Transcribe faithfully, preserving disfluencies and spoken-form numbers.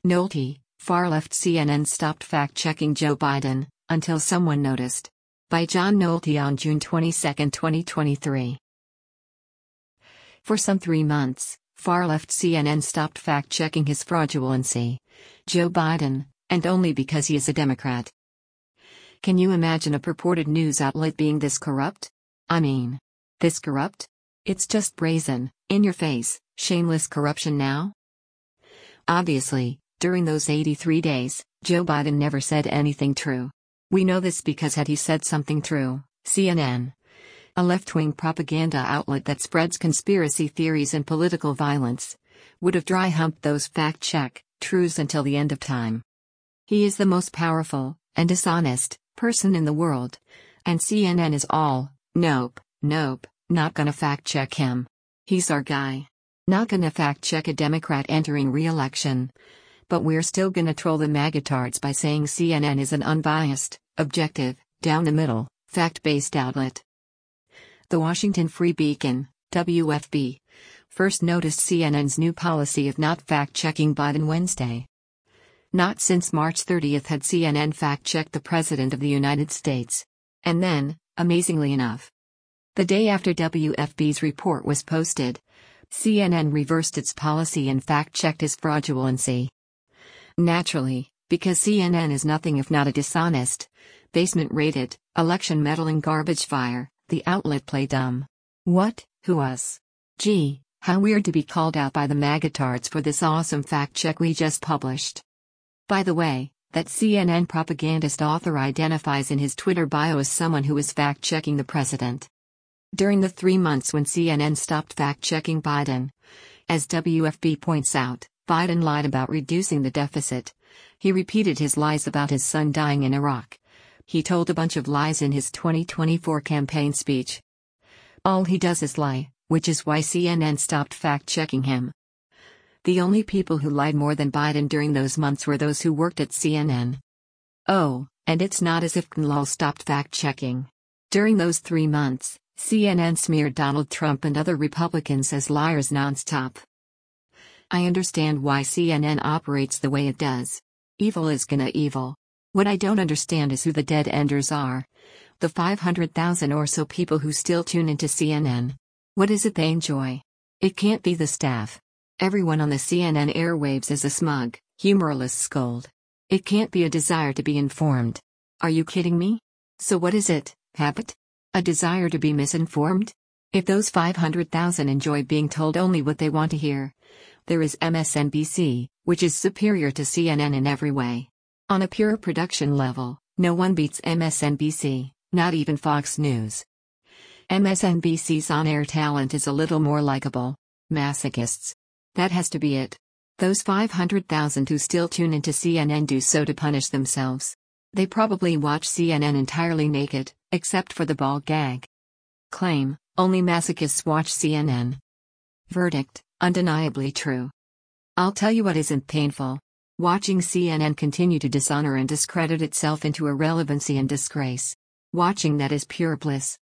Nolte, far-left C N N stopped fact-checking Joe Biden, until someone noticed. By John Nolte on June twenty-second, twenty twenty-three. For some three months, far-left C N N stopped fact-checking his fraudulency. Joe Biden, and only because he is a Democrat. Can you imagine a purported news outlet being this corrupt? I mean, this corrupt? It's just brazen, in-your-face, shameless corruption now? Obviously, during those eighty-three days, Joe Biden never said anything true. We know this because had he said something true, C N N, a left-wing propaganda outlet that spreads conspiracy theories and political violence, would have dry-humped those fact-check truths until the end of time. He is the most powerful, and dishonest, person in the world. And C N N is all, nope, nope, not gonna fact-check him. He's our guy. Not gonna fact-check a Democrat entering re-election. But we're still gonna troll the magatards by saying C N N is an unbiased, objective, down-the-middle, fact-based outlet. The Washington Free Beacon, W F B, first noticed C N N's new policy of not fact-checking Biden Wednesday. Not since March thirtieth had C N N fact-checked the President of the United States. And then, amazingly enough, the day after W F B's report was posted, C N N reversed its policy and fact-checked his fraudulency. Naturally, because C N N is nothing if not a dishonest, basement-rated, election-meddling garbage fire, the outlet played dumb. What, who us? Gee, how weird to be called out by the magatards for this awesome fact-check we just published. By the way, that C N N propagandist author identifies in his Twitter bio as someone who is fact-checking the president. During the three months when C N N stopped fact-checking Biden, as W F B points out, Biden lied about reducing the deficit. He repeated his lies about his son dying in Iraq. He told a bunch of lies in his twenty twenty-four campaign speech. All he does is lie, which is why C N N stopped fact-checking him. The only people who lied more than Biden during those months were those who worked at C N N. Oh, and it's not as if C N N stopped fact-checking. During those three months, C N N smeared Donald Trump and other Republicans as liars nonstop. I understand why C N N operates the way it does. Evil is gonna evil. What I don't understand is who the dead enders are. The five hundred thousand or so people who still tune into C N N. What is it they enjoy? It can't be the staff. Everyone on the C N N airwaves is a smug, humorless scold. It can't be a desire to be informed. Are you kidding me? So what is it, habit? A desire to be misinformed? If those five hundred thousand enjoy being told only what they want to hear, there is M S N B C, which is superior to C N N in every way. On a pure production level, no one beats M S N B C, not even Fox News. M S N B C's on-air talent is a little more likable. Masochists. That has to be it. Those five hundred thousand who still tune into C N N do so to punish themselves. They probably watch C N N entirely naked, except for the ball gag. Claim, only masochists watch C N N. Verdict, undeniably true. I'll tell you what isn't painful. Watching C N N continue to dishonor and discredit itself into irrelevancy and disgrace. Watching that is pure bliss.